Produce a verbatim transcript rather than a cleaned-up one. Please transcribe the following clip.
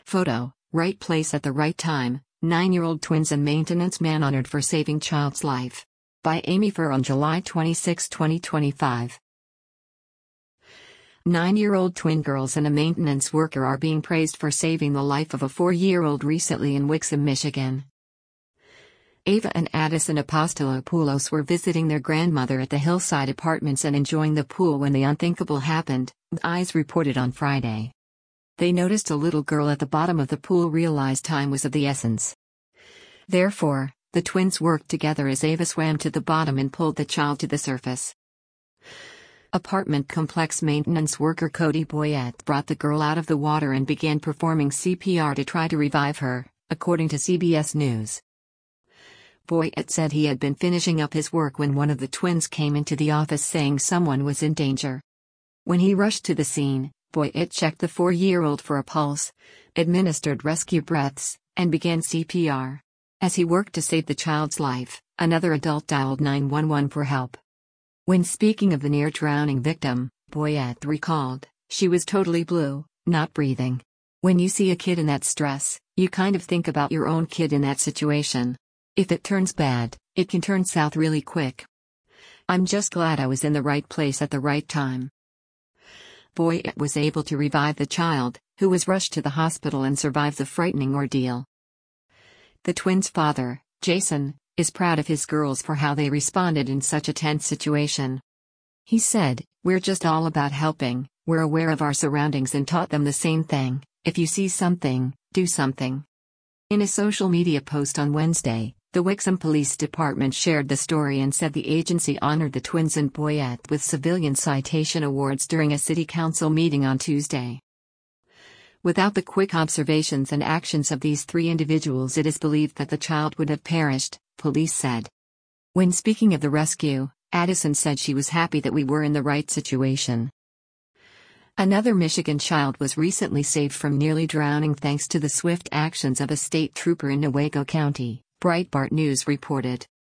Photo, right place at the right time, nine-year-old twins and maintenance man honored for saving child's life. By Amy Furr on July twenty-sixth, twenty twenty-five. Nine-year-old twin girls and a maintenance worker are being praised for saving the life of a four-year-old recently in Wixom, Michigan. Ava and Addison Apostolopoulos were visiting their grandmother at the Hillside Apartments and enjoying the pool when the unthinkable happened, Eyes reported on Friday. They noticed a little girl at the bottom of the pool, realized time was of the essence. Therefore, the twins worked together as Ava swam to the bottom and pulled the child to the surface. Apartment complex maintenance worker Cody Boyette brought the girl out of the water and began performing C P R to try to revive her, according to C B S News. Boyette said he had been finishing up his work when one of the twins came into the office saying someone was in danger. When he rushed to the scene, Boyette checked the four-year-old for a pulse, administered rescue breaths, and began C P R. As he worked to save the child's life, another adult dialed nine one one for help. When speaking of the near-drowning victim, Boyette recalled, "She was totally blue, not breathing. When you see a kid in that stress, you kind of think about your own kid in that situation. If it turns bad, it can turn south really quick. I'm just glad I was in the right place at the right time." Boyette was able to revive the child, who was rushed to the hospital and survived the frightening ordeal. The twins' father, Jason, is proud of his girls for how they responded in such a tense situation. He said, "We're just all about helping, we're aware of our surroundings and taught them the same thing: if you see something, do something." In a social media post on Wednesday, the Wixom Police Department shared the story and said the agency honored the twins and Boyette with civilian citation awards during a city council meeting on Tuesday. Without the quick observations and actions of these three individuals, it is believed that the child would have perished, police said. When speaking of the rescue, Addison said she was happy that we were in the right situation. Another Michigan child was recently saved from nearly drowning thanks to the swift actions of a state trooper in Newaygo County, Breitbart News reported.